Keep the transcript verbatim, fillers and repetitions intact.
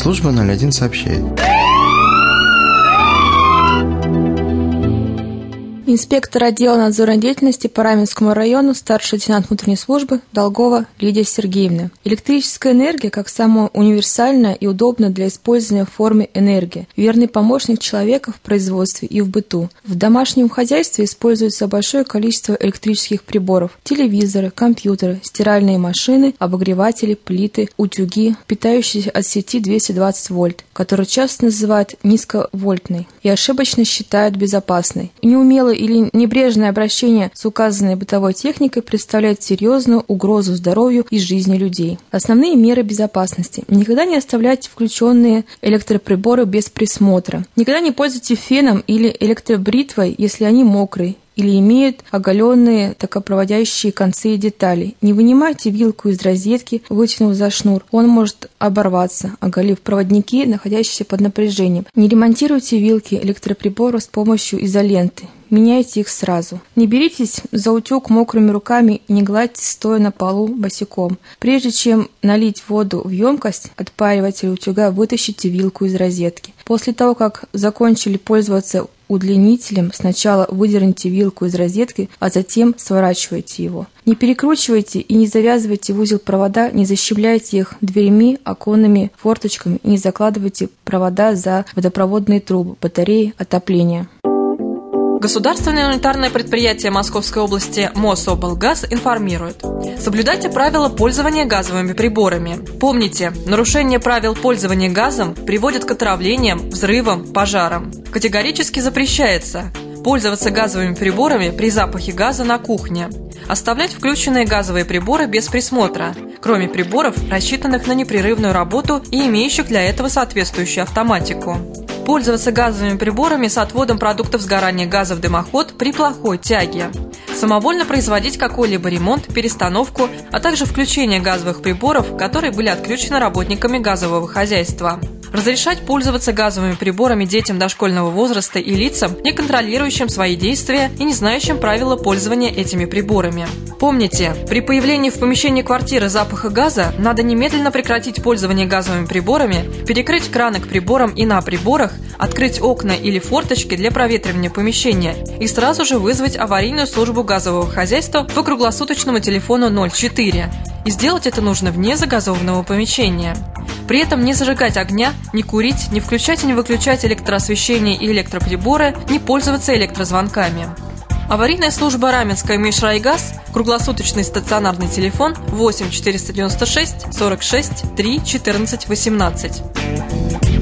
Служба ноль один сообщает. Инспектор отдела надзорной деятельности по Раменскому району, старший лейтенант внутренней службы Долгова Лидия Сергеевна. Электрическая энергия, как самая универсальная и удобная для использования в форме энергии, верный помощник человека в производстве и в быту. В домашнем хозяйстве используется большое количество электрических приборов: телевизоры, компьютеры, стиральные машины, обогреватели, плиты, утюги, питающиеся от сети двести двадцать вольт, которую часто называют низковольтной и ошибочно считают безопасной. Неумелый или небрежное обращение с указанной бытовой техникой представляет серьезную угрозу здоровью и жизни людей. Основные меры безопасности. Никогда не оставляйте включенные электроприборы без присмотра. Никогда не пользуйтесь феном или электробритвой, если они мокрые или имеют оголенные токопроводящие концы и детали. Не вынимайте вилку из розетки, вытянув за шнур. Он может оборваться, оголив проводники, находящиеся под напряжением. Не ремонтируйте вилки электроприборов с помощью изоленты. Меняйте их сразу. Не беритесь за утюг мокрыми руками и не гладьте стоя на полу босиком. Прежде чем налить воду в емкость отпаривателя утюга, вытащите вилку из розетки. После того, как закончили пользоваться удлинителем, сначала выдерните вилку из розетки, а затем сворачивайте его. Не перекручивайте и не завязывайте в узел провода, не защемляйте их дверями, оконными, форточками и не закладывайте провода за водопроводные трубы, батареи, отопления. Государственное унитарное предприятие Московской области Мособлгаз информирует: соблюдайте правила пользования газовыми приборами. Помните, нарушение правил пользования газом приводит к отравлениям, взрывам, пожарам. Категорически запрещается пользоваться газовыми приборами при запахе газа на кухне. Оставлять включенные газовые приборы без присмотра, кроме приборов, рассчитанных на непрерывную работу и имеющих для этого соответствующую автоматику. Пользоваться газовыми приборами с отводом продуктов сгорания газа в дымоход при плохой тяге. Самовольно производить какой-либо ремонт, перестановку, а также включение газовых приборов, которые были отключены работниками газового хозяйства. Разрешать пользоваться газовыми приборами детям дошкольного возраста и лицам, не контролирующим свои действия и не знающим правила пользования этими приборами. Помните, при появлении в помещении квартиры запаха газа надо немедленно прекратить пользование газовыми приборами, перекрыть краны к приборам и на приборах, открыть окна или форточки для проветривания помещения и сразу же вызвать аварийную службу газового хозяйства по круглосуточному телефону ноль четыре. И сделать это нужно вне загазованного помещения. При этом не зажигать огня, не курить, не включать и не выключать электроосвещение и электроприборы, не пользоваться электрозвонками. Аварийная служба Раменская Межрайгаз, круглосуточный стационарный телефон восемь четыреста девяносто шесть сорок шесть три четырнадцать восемнадцать.